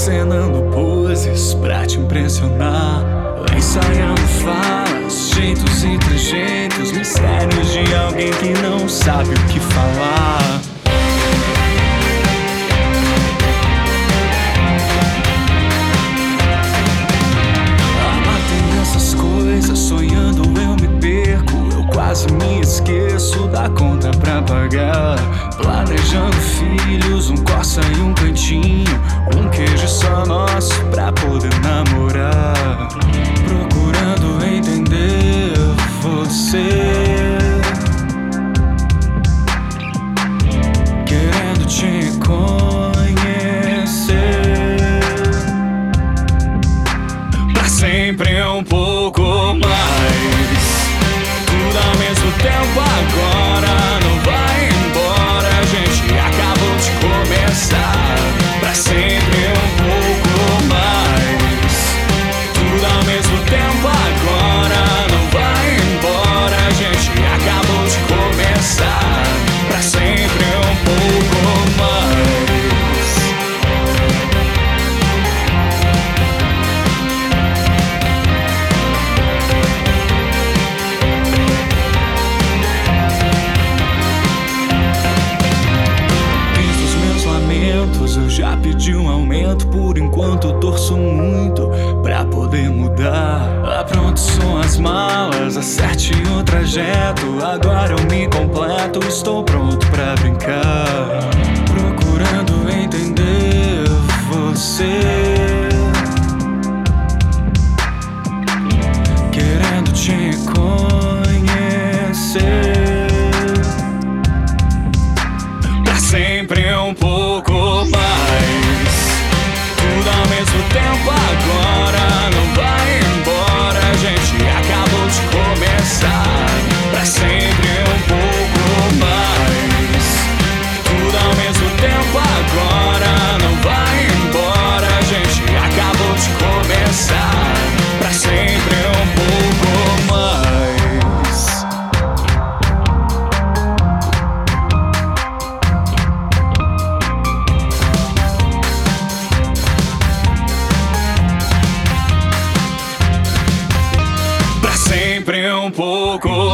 encenando poses pra te impressionar, ensaiando falas, jeitos e trejeitos, mistérios de alguém que não sabe o que falar. Tem essas coisas, sonhando eu me perco, eu quase me esqueço da conta pra pagar. Planejando filhos, um Corsa e um cantinho, um queijo só nosso pra poder namorar. Procurando entender você, querendo te conhecer. Pra sempre um pouco mais, tudo ao mesmo tempo agora. Não vai embora, a gente acabou de começar. Pra sempre um pouco mais, tudo ao mesmo tempo agora. Não vai embora, a gente acabou de começar. Pra sempre um pouco mais. Eu já pedi um aumento, por enquanto eu torço muito pra poder mudar. Pronto são as malas, acerte o trajeto. Agora eu me completo, estou pronto pra brincar. Procurando entender você, querendo te conhecer. Pra sempre um pouco mais, tudo ao mesmo tempo agora. Não vai embora, a gente acabou de começar. Pra sempre um pouco mais, tudo ao mesmo tempo agora. Não vai embora, a gente acabou de começar. Pra sempre um pouco mais. Sempre um pouco